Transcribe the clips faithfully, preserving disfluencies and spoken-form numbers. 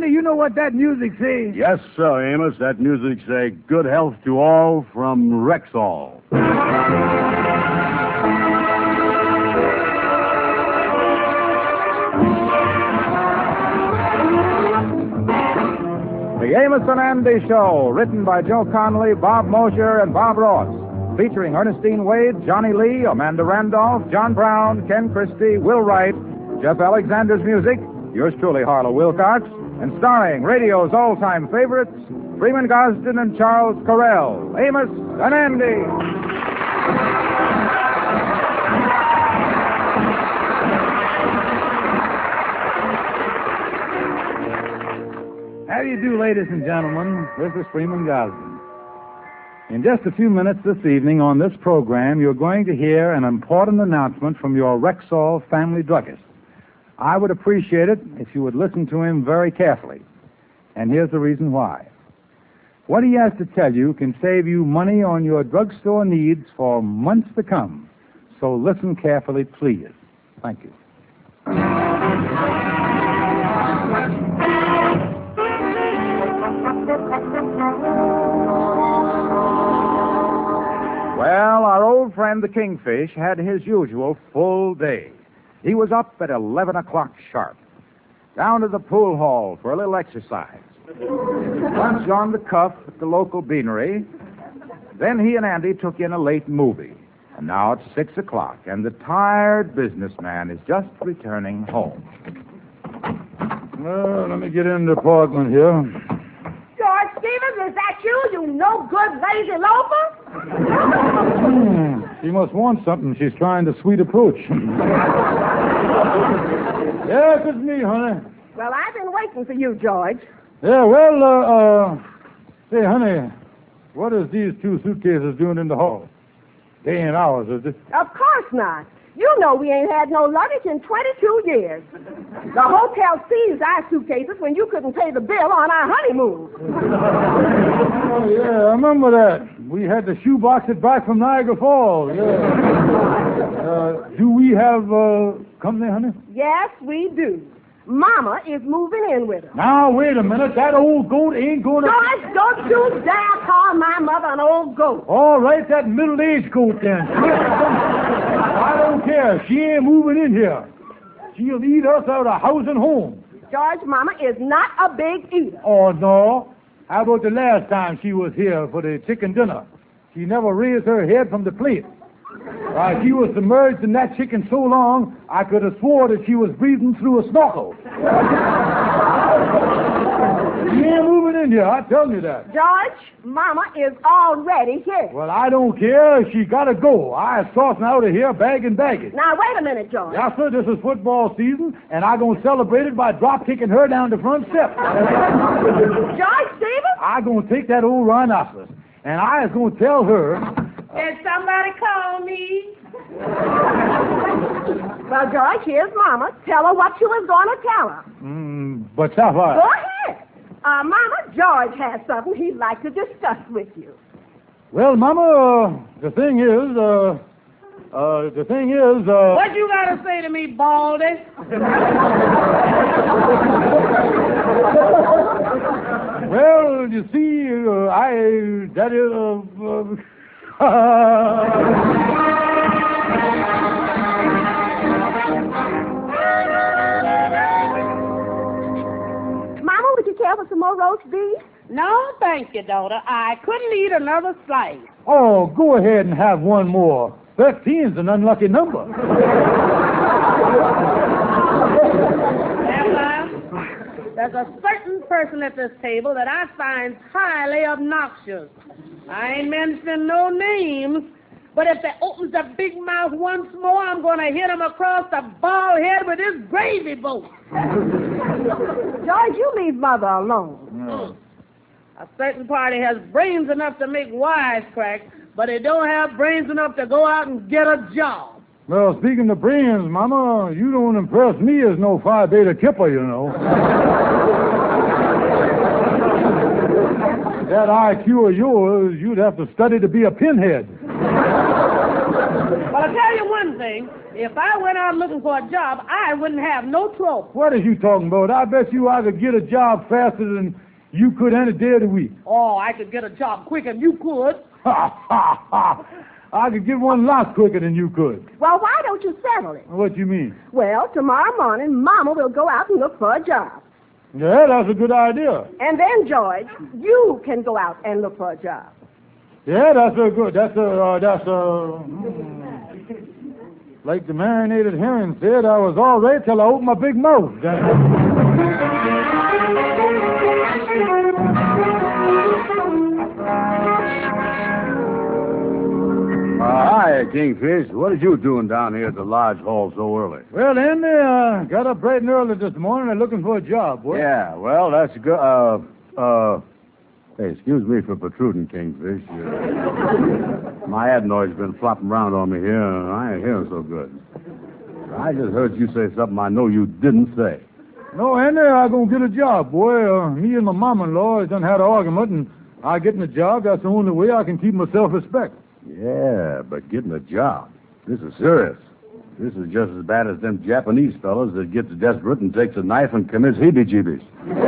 Andy, you know what that music says? Yes, sir, Amos. That music say good health to all from Rexall. The Amos and Andy Show, written by Joe Connolly, Bob Mosher, and Bob Ross. Featuring Ernestine Wade, Johnny Lee, Amanda Randolph, John Brown, Ken Christie, Will Wright, Jeff Alexander's music, yours truly, Harlow Wilcox, and starring radio's all-time favorites, Freeman Gosden and Charles Correll. Amos and Andy. How do you do, ladies and gentlemen? This is Freeman Gosden. In just a few minutes this evening on this program, you're going to hear an important announcement from your Rexall family druggist. I would appreciate it if you would listen to him very carefully. And here's the reason why. What he has to tell you can save you money on your drugstore needs for months to come. So listen carefully, please. Thank you. Well, our old friend the Kingfish had his usual full day. He was up at eleven o'clock sharp, down to the pool hall for a little exercise, lunch on the cuff at the local beanery. Then he and Andy took in a late movie. And now it's six o'clock, and the tired businessman is just returning home. Well, let me get in the apartment here. George Stevens, is that you, you no-good, lazy loafer? Hmm, she must want something. She's trying to sweet approach. Yes, it's me, honey. Well, I've been waiting for you, George. Yeah, well, uh, uh, say, honey, what is these two suitcases doing in the hall? They ain't ours, is it? Of course not. You know we ain't had no luggage in twenty-two years. The hotel seized our suitcases when you couldn't pay the bill on our honeymoon. Oh, yeah, I remember that. We had to shoebox it back from Niagara Falls. Yeah. Uh, do we have uh, company, honey? Yes, we do. Mama is moving in with us. Now, wait a minute. That old goat ain't going to... George, don't you dare call my mother an old goat. All right, that middle-aged goat, then. I don't care. She ain't moving in here. She'll eat us out of house and home. George, Mama is not a big eater. Oh, no. How about the last time she was here for the chicken dinner? She never raised her head from the plate. Uh, she was submerged in that chicken so long, I could have swore that she was breathing through a snorkel. She ain't moving in here, I tell you that. George, Mama is already here. Well, I don't care. She got to go. I saucing out of here, bag and baggage. Now, wait a minute, George. Yes, sir, this is football season, and I'm going to celebrate it by drop-kicking her down the front step. George Stevens? I'm going to take that old rhinoceros, and I is going to tell her... Did somebody call me? Well, George, here's Mama. Tell her what you was going to tell her. Mm, but Sapphire... Go ahead. Uh, Mama, George has something he'd like to discuss with you. Well, Mama, uh, the thing is, uh, uh, the thing is, uh... What you got to say to me, Baldy? Well, you see, uh, I, that is, uh... uh Mama, would you care for some more roast beef? No, thank you, daughter. I couldn't eat another slice. Oh, go ahead and have one more. Thirteen's an unlucky number. Emma, there's a certain person at this table that I find highly obnoxious. I ain't mentioning no names, but if they opens the big mouth once more, I'm going to hit him across the bald head with this gravy boat. George, you leave Mother alone. Mm. A certain party has brains enough to make wisecracks, but they don't have brains enough to go out and get a job. Well, speaking of brains, Mama, you don't impress me as no Phi Beta Kipper, you know. That I Q of yours, you'd have to study to be a pinhead. But I'll tell you one thing. If I went out looking for a job, I wouldn't have no trouble. What are you talking about? I bet you I could get a job faster than you could any day of the week. Oh, I could get a job quicker than you could. Ha, ha, ha. I could get one lot quicker than you could. Well, why don't you settle it? What do you mean? Well, tomorrow morning, Mama will go out and look for a job. Yeah, that's a good idea. And then, George, you can go out and look for a job. Yeah, that's a good. That's a. Uh, that's a. Mm, like the marinated herring said, I was all right till I opened my big mouth. Uh, hi, Kingfish. What are you doing down here at the lodge hall so early? Well, Andy, uh, got up bright and early this morning and looking for a job. Boy. Yeah, well, that's good. Uh, uh, hey, excuse me for protruding, Kingfish. Uh, my adenoid's been flopping around on me here, and I ain't hearing so good. I just heard you say something I know you didn't say. No, Andy, I gonna get a job, boy. Uh, me and my mom-in-law has done had an argument, and I getting a job. That's the only way I can keep my self-respect. Yeah, but getting a job, this is serious. This is just as bad as them Japanese fellas that gets desperate and takes a knife and commits heebie-jeebies.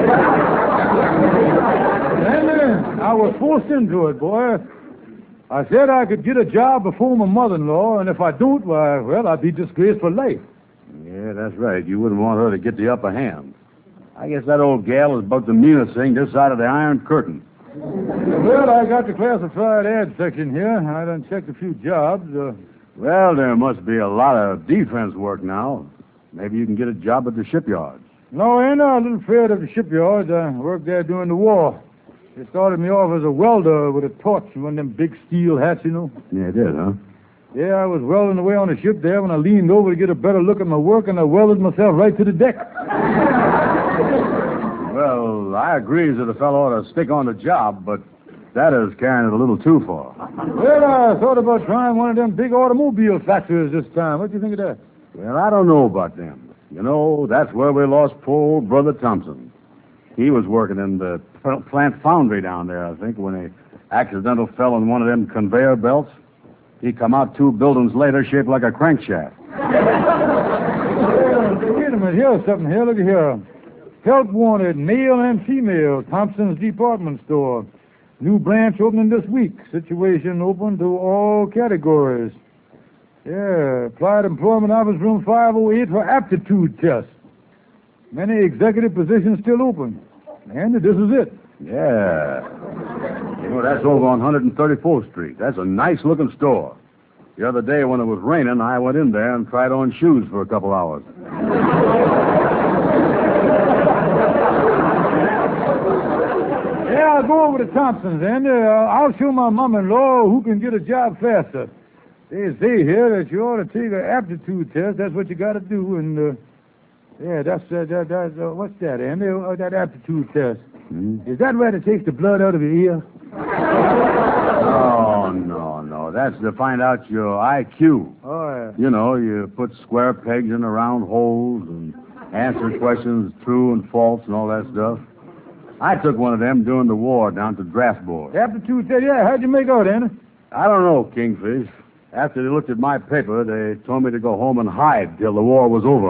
Andy, I was forced into it, boy. I said I could get a job before my mother-in-law, and if I don't, why, well, I'd be disgraced for life. Yeah, that's right. You wouldn't want her to get the upper hand. I guess that old gal is about the meanest thing this side of the Iron Curtain. Well, I got the classified ad section here. I done checked a few jobs. Uh, Well, there must be a lot of defense work now. Maybe you can get a job at the shipyards. no, ain't I a little afraid of the shipyards. I worked there during the war. They started me off as a welder with a torch and one of them big steel hats, you know. Yeah, it did, huh? Yeah, I was welding away on the ship there when I leaned over to get a better look at my work, and I welded myself right to the deck. Well, I agree that a fellow ought to stick on the job, but that is carrying it a little too far. Well, I thought about trying one of them big automobile factories this time. What do you think of that? Well, I don't know about them. You know, that's where we lost poor old Brother Thompson. He was working in the plant foundry down there, I think, when he accidental fell on one of them conveyor belts. He come out two buildings later shaped like a crankshaft. Well, wait a minute. Here's something here. Look here. Help wanted, male and female, Thompson's department store. New branch opening this week. Situation open to all categories. Yeah, applied employment office room five oh eight for aptitude test. Many executive positions still open. And this is it. Yeah. You know, that's over on one thirty-fourth Street. That's a nice-looking store. The other day when it was raining, I went in there and tried on shoes for a couple hours. Yeah, I'll go over to Thompson's, and uh, I'll show my mom-in-law who can get a job faster. They say here that you ought to take an aptitude test. That's what you got to do. And, uh, yeah, that's, uh, that, that's uh, what's that, Andy? Uh, that aptitude test. Hmm? Is that where it takes the blood out of your ear? Oh, no, no. That's to find out your I Q. Oh, yeah. You know, you put square pegs in the round holes and answer questions true and false and all that stuff. I took one of them during the war down to draft board. Aptitude test, yeah. How'd you make out, Andy? I don't know, Kingfish. After they looked at my paper, they told me to go home and hide till the war was over.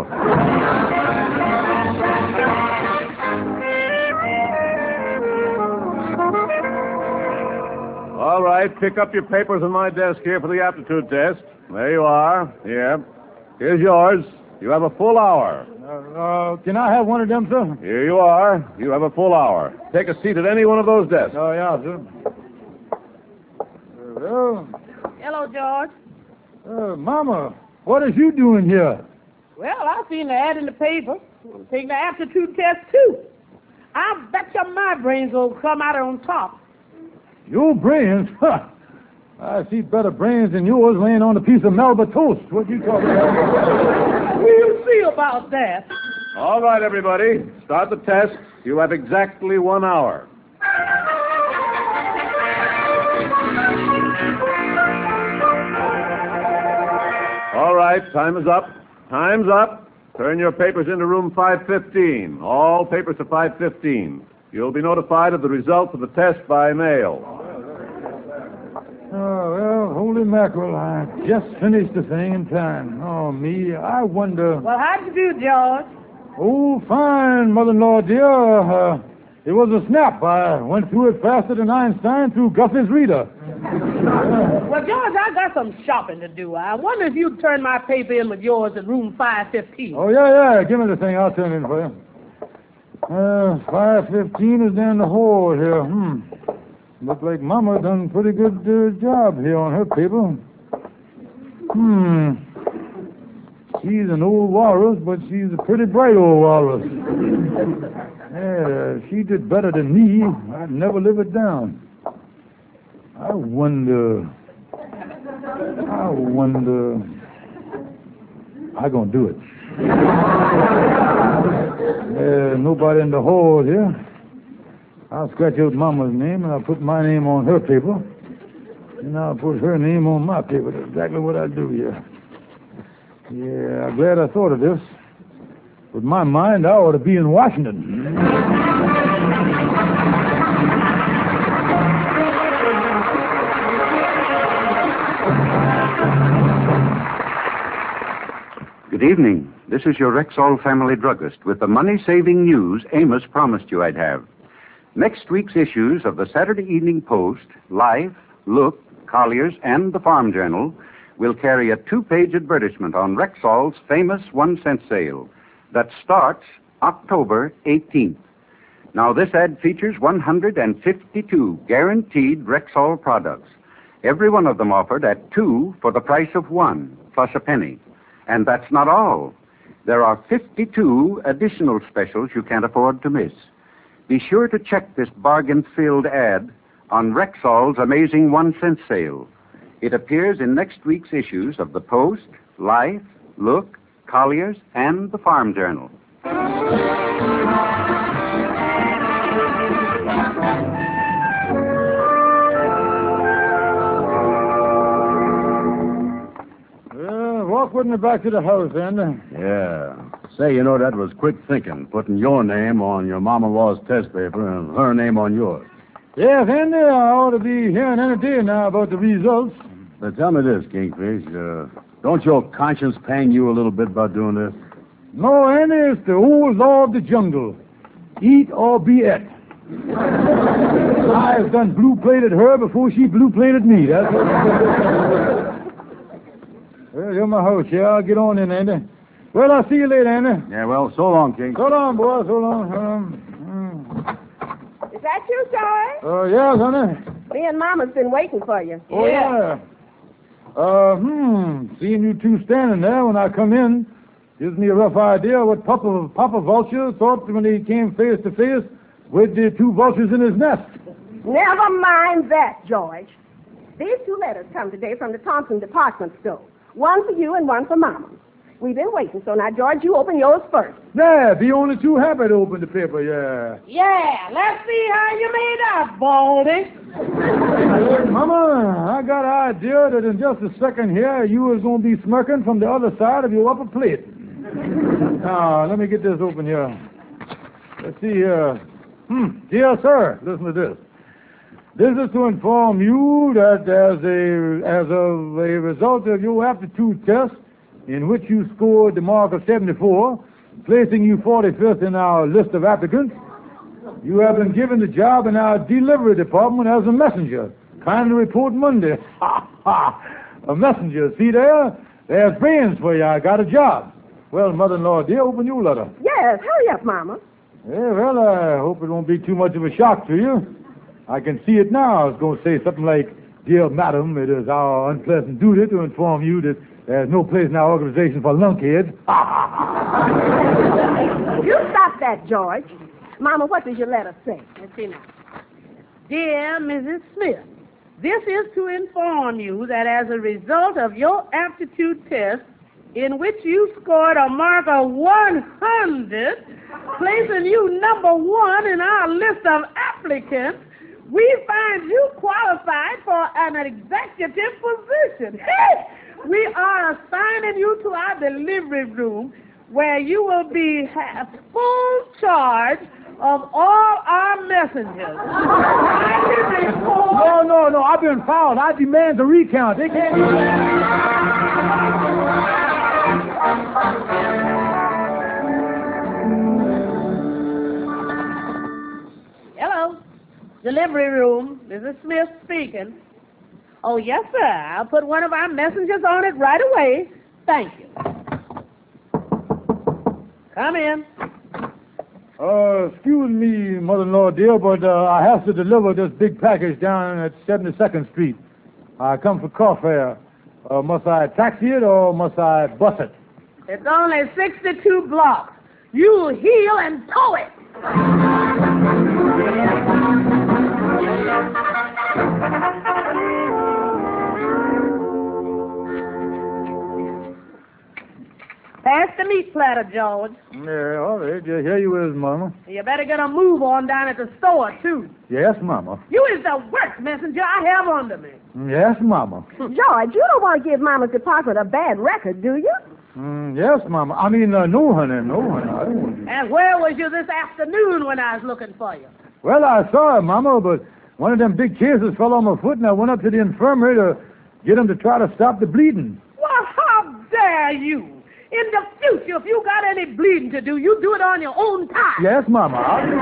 All right, pick up your papers on my desk here for the aptitude test. There you are. Here. Here's yours. You have a full hour. Uh, uh, can I have one of them, sir? Here you are. You have a full hour. Take a seat at any one of those desks. Oh, yeah, sir. Uh, well, Hello, George. uh, Mama, what is you doing here? Well, I seen the ad in the paper. I'm taking the aptitude test, too. I bet you my brains will come out on top. Your brains? Huh. I see better brains than yours laying on a piece of Melba toast. What you talking about? We'll see about that. All right, everybody. Start the test. You have exactly one hour. All right, time is up. Time's up. Turn your papers into room five fifteen. All papers to five fifteen. You'll be notified of the results of the test by mail. Oh, well, holy mackerel, I just finished the thing in time. Oh, me, I wonder... Well, how'd you do, George? Oh, fine, mother-in-law, dear. Uh, it was a snap. I went through it faster than Einstein through Guffey's reader. Well, George, I got some shopping to do. I wonder if you'd turn my paper in with yours in room five fifteen. Oh, yeah, yeah. Give me the thing. I'll turn it in for you. Uh, five fifteen is down the hall here. Hmm. Look like Mama done a pretty good uh, job here on her paper. Hmm. She's an old walrus, but she's a pretty bright old walrus. Yeah, she did better than me. I'd never live it down. I wonder... I wonder... I gonna do it. There's nobody in the hall here. I'll scratch out Mama's name, and I'll put my name on her paper. And I'll put her name on my paper. That's exactly what I'll do here. Yeah, I'm glad I thought of this. With my mind, I ought to be in Washington. Good evening. This is your Rexall family druggist with the money-saving news Amos promised you I'd have. Next week's issues of the Saturday Evening Post, Life, Look, Collier's, and the Farm Journal will carry a two-page advertisement on Rexall's famous one-cent sale that starts October eighteenth. Now, this ad features one hundred fifty-two guaranteed Rexall products, every one of them offered at two for the price of one, plus a penny. And that's not all. There are fifty-two additional specials you can't afford to miss. Be sure to check this bargain-filled ad on Rexall's amazing one-cent sale. It appears in next week's issues of the Post, Life, Look, Collier's, and the Farm Journal. Well, walk with me back to the house, then. Yeah. Say, you know, that was quick thinking, putting your name on your mom-in-law's test paper and her name on yours. Yes, Andy, I ought to be hearing any day now about the results. But tell me this, Kingfish. Uh, don't your conscience pang you a little bit about doing this? No, Andy, it's the old law of the jungle. Eat or be et. I've done blue-plated her before she blue-plated me. That's what... Well, you're my host. Yeah, I'll get on in, Andy. Well, I'll see you later, Andy. Yeah, well, so long, King. So long, boy. So long. Um, Is that you, George? uh, yes, honey. Me and Mama's been waiting for you. Oh, yeah. Uh, hmm. Seeing you two standing there when I come in gives me a rough idea what Papa, Papa Vulture thought when he came face to face with the two vultures in his nest. Never mind that, George. These two letters come today from the Thompson department store. One for you and one for Mama. We've been waiting, so now, George, you open yours first. There, be only too happy to open the paper, yeah. Yeah, let's see how you made out, Baldy. Hey, Mama, I got an idea that in just a second here, you was going to be smirking from the other side of your upper plate. Now, let me get this open here. Let's see here. Hmm, dear sir, listen to this. This is to inform you that as a as of a result of your aptitude test, in which you scored the mark of seventy-four, placing you forty-fifth in our list of applicants, you have been given the job in our delivery department as a messenger. Kindly report Monday. Ha, ha. A messenger. See there? There's brains for you. I got a job. Well, mother-in-law, dear, open your letter. Yes, hurry up, Mama. Yeah, well, I hope it won't be too much of a shock to you. I can see it now. I was going to say something like, Dear Madam, it is our unpleasant duty to inform you that there's no place in our organization for lunkheads. You stop that, George. Mama, what does your letter say? Let's see now. Dear Missus Smith, this is to inform you that as a result of your aptitude test, in which you scored a mark of one hundred, placing you number one in our list of applicants, we find you qualified for an executive position. We are assigning you to our delivery room, where you will be have full charge of all our messengers. No, no, no. I've been fouled. I demand the recount. They can't. Hello. Delivery room. Missus Smith speaking. Oh, yes, sir. I'll put one of our messengers on it right away. Thank you. Come in. Uh, excuse me, mother-in-law, dear, but uh, I have to deliver this big package down at seventy-second Street. I come for car fare. Uh, must I taxi it or must I bus it? It's only sixty-two blocks. You heel and tow it. Pass the meat platter, George. Yeah, all right. Yeah, here you is, Mama. You better get a move on down at the store, too. Yes, Mama. You is the worst messenger I have under me. Yes, Mama. George, you don't want to give Mama's department a bad record, do you? Mm, yes, Mama. I mean, uh, no, honey, no, honey. I don't want to... And where was you this afternoon when I was looking for you? Well, I saw it, Mama, but one of them big cases fell on my foot, and I went up to the infirmary to get him to try to stop the bleeding. Well, how dare you? In the future, if you got any bleeding to do, you do it on your own time. Yes, Mama.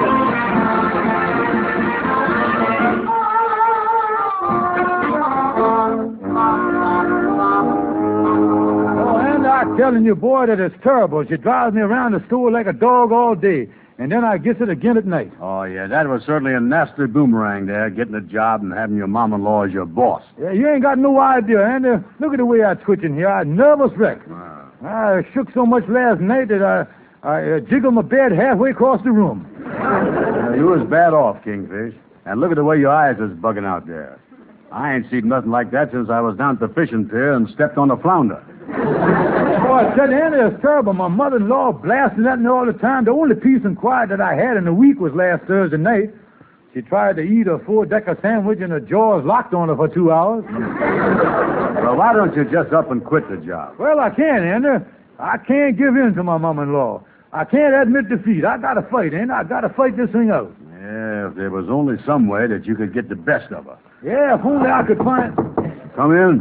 Oh, and I'm telling you, boy, that it's terrible. She drives me around the store like a dog all day, and then I gets it again at night. Oh, yeah, that was certainly a nasty boomerang there, getting a job and having your mom-in-law as your boss. Yeah, you ain't got no idea, and uh, look at the way I'm twitching here. I'm nervous wreck. Wow. I shook so much last night that I, I uh, jiggled my bed halfway across the room. Uh, you was bad off, Kingfish. And look at the way your eyes is bugging out there. I ain't seen nothing like that since I was down at the fishing pier and stepped on a flounder. Oh, I said, Andy, it's terrible. My mother-in-law blasting at me all the time. The only peace and quiet that I had in the week was last Thursday night. She tried to eat a four-decker sandwich and her jaws locked on her for two hours. Well, why don't you just up and quit the job? Well, I can't, Andy. I can't give in to my mom-in-law. I can't admit defeat. I gotta fight, Andy. I gotta fight this thing out. Yeah, if there was only some way that you could get the best of her. Yeah, if only I could find... Come in.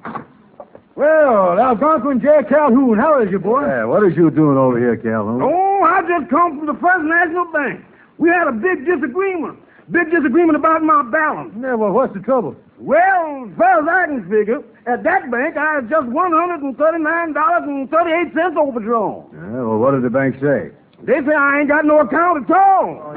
Well, Algonquin J. Calhoun, how is you, boy? Yeah, what is you doing over here, Calhoun? Oh, I just come from the First National Bank. We had a big disagreement. Big disagreement about my balance. Yeah, well, what's the trouble? Well, as far as I can figure, at that bank, I had just one hundred thirty-nine dollars and thirty-eight cents overdrawn. Yeah, well, what did the bank say? They say I ain't got no account at all.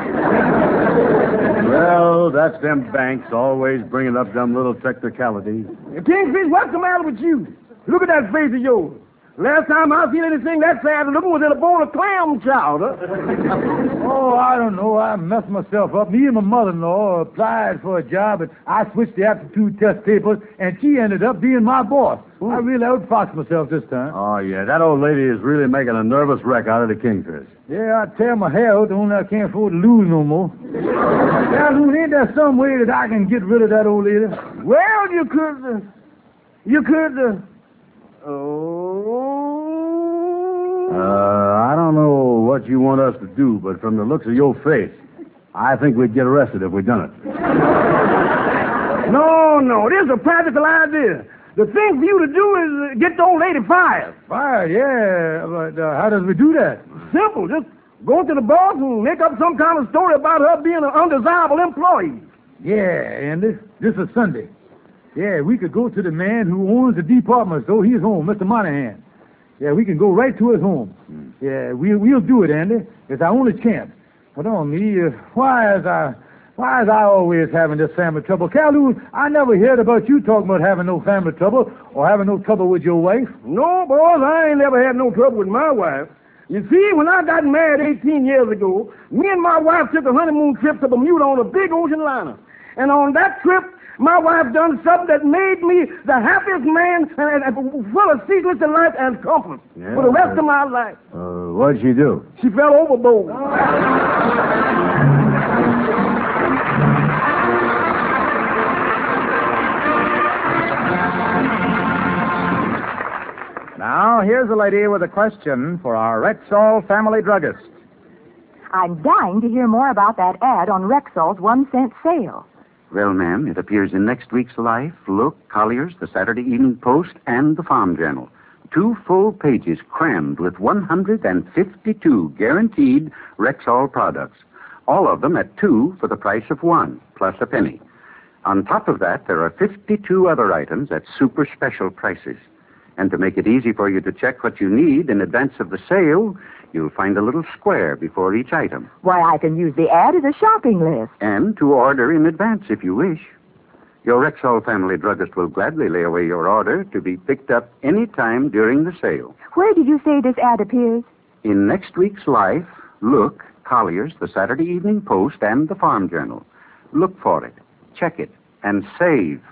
Well, that's them banks always bringing up them little technicalities. Kingfish, what's the matter with you? Look at that face of yours. Last time I seen anything that sad looking was in a bowl of clam chowder. Oh, I don't know. I messed myself up. Me and my mother-in-law applied for a job, and I switched the aptitude test papers, and she ended up being my boss. I really outfoxed myself this time. Oh, yeah, that old lady is really making a nervous wreck out of the Kingfish. Yeah, I tear my hair out, only I can't afford to lose no more. Calhoun, ain't there some way that I can get rid of that old lady? Well, you could... Uh, you could... Uh, oh... Uh, I don't know what you want us to do, but from the looks of your face, I think we'd get arrested if we'd done it. No, no, this is a practical idea. The thing for you to do is uh, get the old lady fired. Fired, yeah, but uh, how does we do that? Simple, just go to the boss and make up some kind of story about her being an undesirable employee. Yeah, and this, this is Sunday. Yeah, we could go to the man who owns the department store. He's home, Mister Monahan. Yeah, we can go right to his home. Yeah, we, we'll do it, Andy. It's our only chance. But on me, uh, why is I... Why is I always having this family trouble? Calhoun, I never heard about you talking about having no family trouble or having no trouble with your wife. No, boys, I ain't never had no trouble with my wife. You see, when I got married eighteen years ago, me and my wife took a honeymoon trip to Bermuda on a big ocean liner. And on that trip, my wife done something that made me the happiest man and, and, and full of ceaseless delight and comfort Yeah, for the rest uh, of my life. Uh, what'd she do? She fell overboard. Now, here's a lady with a question for our Rexall family druggist. I'm dying to hear more about that ad on Rexall's one-cent sale. Well, ma'am, it appears in next week's Life, Look, Collier's, the Saturday Evening Post, and the Farm Journal. Two full pages crammed with one hundred fifty-two guaranteed Rexall products. All of them at two for the price of one, plus a penny. On top of that, there are fifty-two other items at super special prices. And to make it easy for you to check what you need in advance of the sale, you'll find a little square before each item. Why, I can use the ad as a shopping list. And to order in advance if you wish. Your Rexall family druggist will gladly lay away your order to be picked up any time during the sale. Where did you say this ad appears? In next week's Life, Look, Collier's, the Saturday Evening Post, and the Farm Journal. Look for it, check it, and save.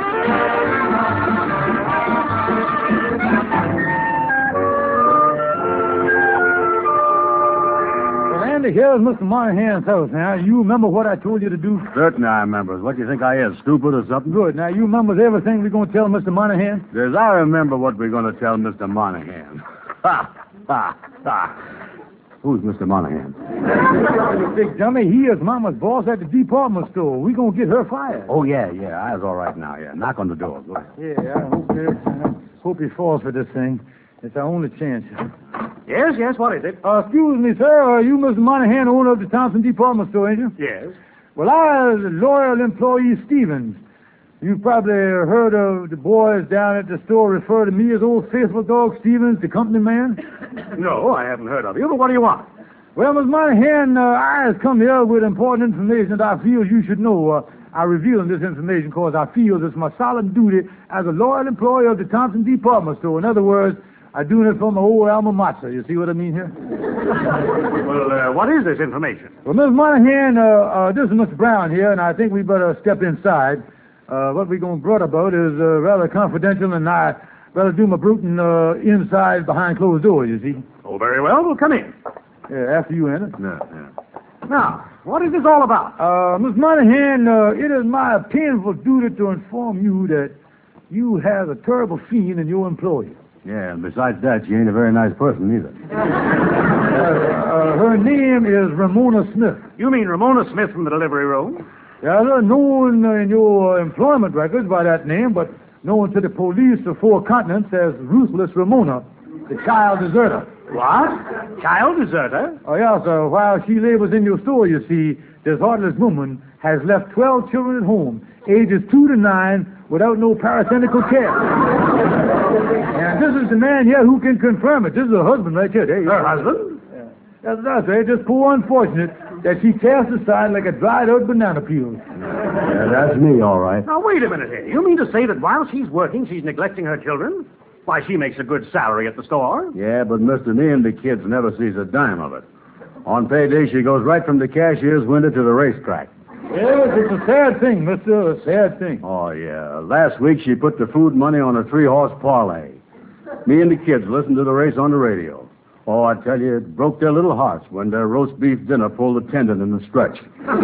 Andy, here's Mister Monahan's house. Now, you remember what I told you to do? Certainly I remember. What do you think I is, stupid or something? Good. Now, you remember everything we're going to tell Mister Monahan? Yes, I remember what we're going to tell Mister Monahan. Ha! Ha! Ha! Who's Mister Monahan? You big dummy. He is Mama's boss at the department store. We're going to get her fired. Oh, yeah, yeah. I was all right now, yeah. Knock on the door. Go ahead. Yeah, I hope, it, I hope he falls for this thing. It's our only chance. Yes, yes, what is it? Uh, excuse me, sir. Are you Mister Monahan, owner of the Thompson Department Store, ain't you? Yes. Well, I was a loyal employee, Stevens. You've probably heard of the boys down at the store refer to me as Old Faithful Dog Stevens, the company man. No, I haven't heard of you, but what do you want? Well, Mister Monahan, uh, I has come here with important information that I feel you should know. Uh, I reveal this information because I feel it's my solemn duty as a loyal employee of the Thompson Department Store. In other words, I'm doing it for my old alma mater. You see what I mean here? Well, uh, what is this information? Well, Mister Monahan, uh, uh, this is Mister Brown here, and I think we better step inside. Uh, what we're going to brood about is uh, rather confidential, and I better do my bruting uh, inside behind closed doors, you see. Oh, very well. We'll come in. Yeah, after you, Ennis. Yeah, yeah. Now, what is this all about? Uh, Mister Monahan, uh, it is my painful duty to inform you that you have a terrible fiend in your employer. Yeah, and besides that, she ain't a very nice person either. Uh, uh, her name is Ramona Smith. You mean Ramona Smith from the delivery room? Yeah, they're known in your employment records by that name, but known to the police of four continents as Ruthless Ramona, the child deserter. What? Child deserter? Oh, yeah, sir. While she labors in your store, you see, this heartless woman has left twelve children at home, ages two to nine, without no parenthetical care. And this is the man here who can confirm it. This is her husband right here. There you Her are. husband? Yeah. That's that's right. Just poor unfortunate that she cast aside like a dried out banana peel. Yeah, that's me, all right. Now, wait a minute here. You mean to say that while she's working, she's neglecting her children? Why, she makes a good salary at the store. Yeah, but Mister Me and the kids never sees a dime of it. On payday, she goes right from the cashier's window to the racetrack. Yes, it's a sad thing, mister, a sad thing. Oh, yeah. Last week, she put the food money on a three-horse parlay. Me and the kids listened to the race on the radio. Oh, I tell you, it broke their little hearts when their roast beef dinner pulled a tendon in the stretch. Well,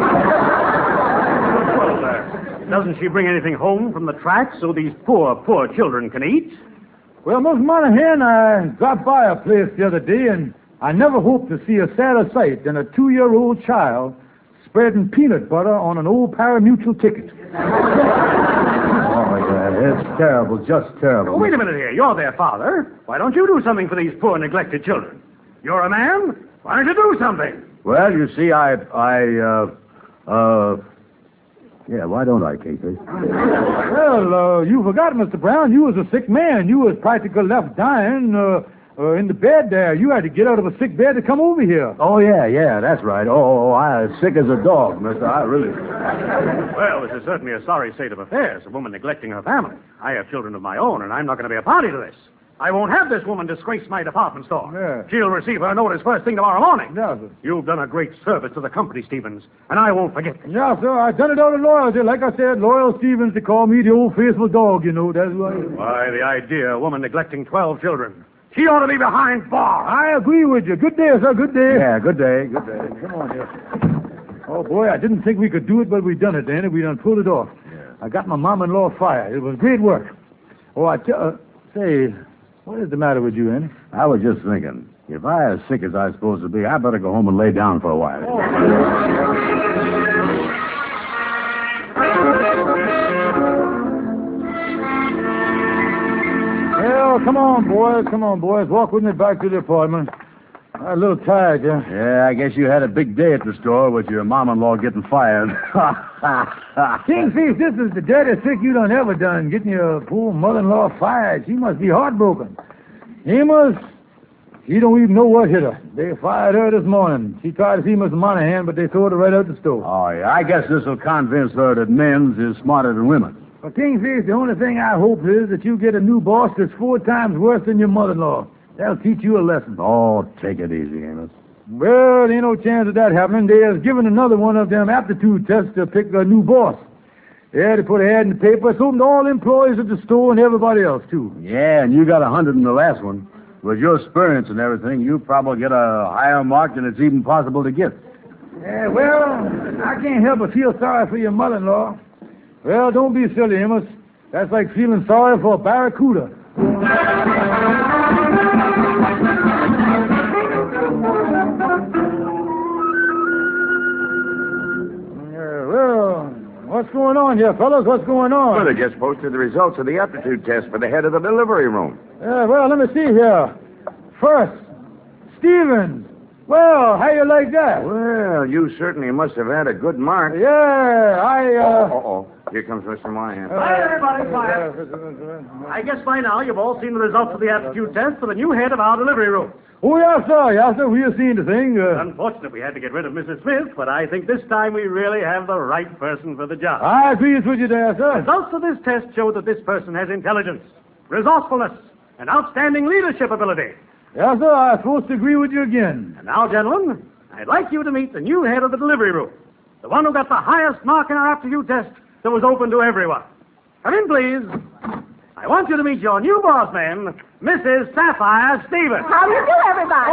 uh, doesn't she bring anything home from the track so these poor, poor children can eat? Well, Mister Monahan, I dropped by a place the other day, and I never hoped to see a sadder sight than a two-year-old child spreading peanut butter on an old pari-mutuel ticket. Oh, yeah, it's terrible, just terrible. Oh, wait a minute here. You're their father. Why don't you do something for these poor, neglected children? You're a man. Why don't you do something? Well, you see, I, I, uh, uh, yeah, why don't I, Casey? Well, uh, you forgot, Mister Brown, you was a sick man. You was practically left dying uh, uh, in the bed there. You had to get out of a sick bed to come over here. Oh, yeah, yeah, that's right. Oh, I was sick as a dog, mister. I really... Well, this is certainly a sorry state of affairs, a woman neglecting her family. I have children of my own, and I'm not going to be a party to this. I won't have this woman disgrace my department store. Yeah. She'll receive her notice first thing tomorrow morning. Yeah, sir. You've done a great service to the company, Stevens, and I won't forget it. Yeah, sir, I done it out of loyalty. Like I said, loyal Stevens, to call me the old faithful dog, you know. That's why. Why, the idea, a woman neglecting twelve children. She ought to be behind bars. I agree with you. Good day, sir, good day. Yeah, good day, good day. Come on here. Oh, boy, I didn't think we could do it, but we done it, Danny. We done pulled it off. Yeah. I got my mom-in-law fired. It was great work. Oh, I tell... Uh, say, what is the matter with you, Annie? I was just thinking, If I as sick as I'm supposed to be, I better go home and lay down for a while. Well, come on, boys. Come on, boys. Walk with me back to the apartment. I'm a little tired, yeah? Yeah, I guess you had a big day at the store with your mom-in-law getting fired. Kingfish, this is the dirtiest trick you done ever done, getting your poor mother-in-law fired. She must be heartbroken. Amos, she don't even know what hit her. They fired her this morning. She tried to see Mister Monahan, but they threw her right out the store. Oh, yeah, I guess this will convince her that men's is smarter than women's. Well, Kingfish, the only thing I hope is that you get a new boss that's four times worse than your mother-in-law. That'll teach you a lesson. Oh, take it easy, Amos. Well, there ain't no chance of that happening. They has given another one of them aptitude tests to pick a new boss. Yeah, they put an ad in the paper. It's open to all employees at the store and everybody else, too. Yeah, and you got a hundred in the last one. With your experience and everything, you probably get a higher mark than it's even possible to get. Yeah, well, I can't help but feel sorry for your mother-in-law. Well, don't be silly, Amos. That's like feeling sorry for a barracuda. Yeah, well, what's going on here, fellas? What's going on? Well, they just posted the results of the aptitude test for the head of the delivery room. Yeah, well, let me see here. First, Stevens. Well, how you like that? Well, you certainly must have had a good mark. Yeah, I, uh... Oh, oh, here comes Mister Monahan. Quiet, everybody, quiet. I guess by now you've all seen the results of the aptitude test for the new head of our delivery room. Oh, yes, sir. Yes, sir. We have seen the thing. Uh... Unfortunate we had to get rid of Missus Smith, but I think this time we really have the right person for the job. I agree with you there, sir. Results of this test show that this person has intelligence, resourcefulness, and outstanding leadership ability. Yes, sir. I'm supposed to agree with you again. And now, gentlemen, I'd like you to meet the new head of the delivery room, the one who got the highest mark in our aptitude test that was open to everyone. Come in, please. I want you to meet your new boss man, Missus Sapphire Stevens. How do you do, everybody?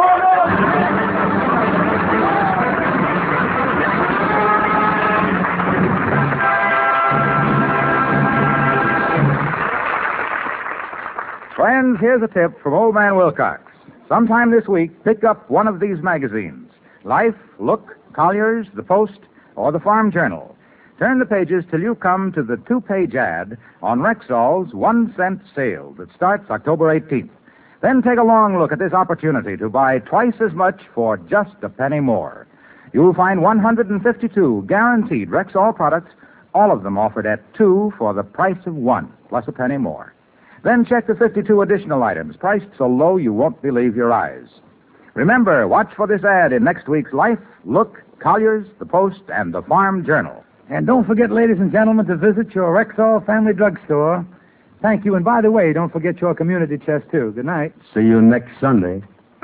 Friends, here's a tip from Old Man Wilcox. Sometime this week, pick up one of these magazines. Life, Look, Collier's, The Post, or the Farm Journal. Turn the pages till you come to the two-page ad on Rexall's one-cent sale that starts October eighteenth. Then take a long look at this opportunity to buy twice as much for just a penny more. You'll find one hundred fifty-two guaranteed Rexall products, all of them offered at two for the price of one, plus a penny more. Then check the fifty-two additional items, priced so low you won't believe your eyes. Remember, watch for this ad in next week's Life, Look, Collier's, The Post, and the Farm Journal. And don't forget, ladies and gentlemen, to visit your Rexall Family Drugstore. Thank you. And by the way, don't forget your community chest, too. Good night. See you next Sunday.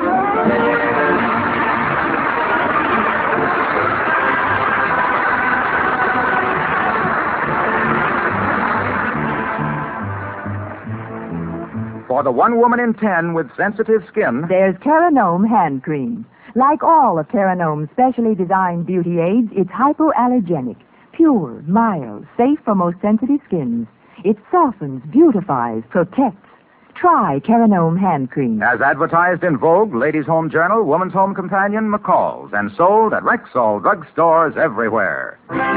For the one woman in ten with sensitive skin, There's Teranome hand cream. Like all of Teranome's specially designed beauty aids, it's hypoallergenic, pure, mild, safe for most sensitive skins. It softens, beautifies, protects. Try Teranome hand cream. as advertised in Vogue, Ladies' Home Journal, Woman's Home Companion, McCall's, and sold at Rexall drugstores everywhere.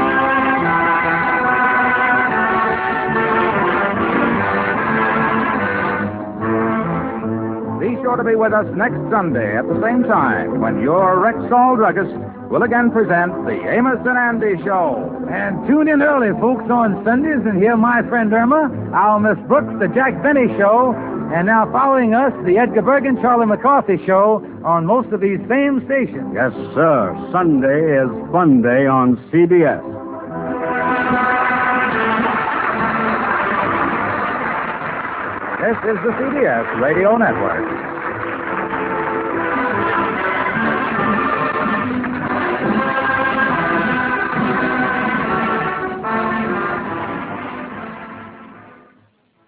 Be sure to be with us next Sunday at the same time when your Rexall druggist will again present the Amos and Andy Show. And tune in early, folks, on Sundays and hear my friend Irma, our Miss Brooks, the Jack Benny Show, and now following us, the Edgar Bergen, Charlie McCarthy Show on most of these same stations. Yes, sir. Sunday is Fun Day on C B S. This is the C B S Radio Network.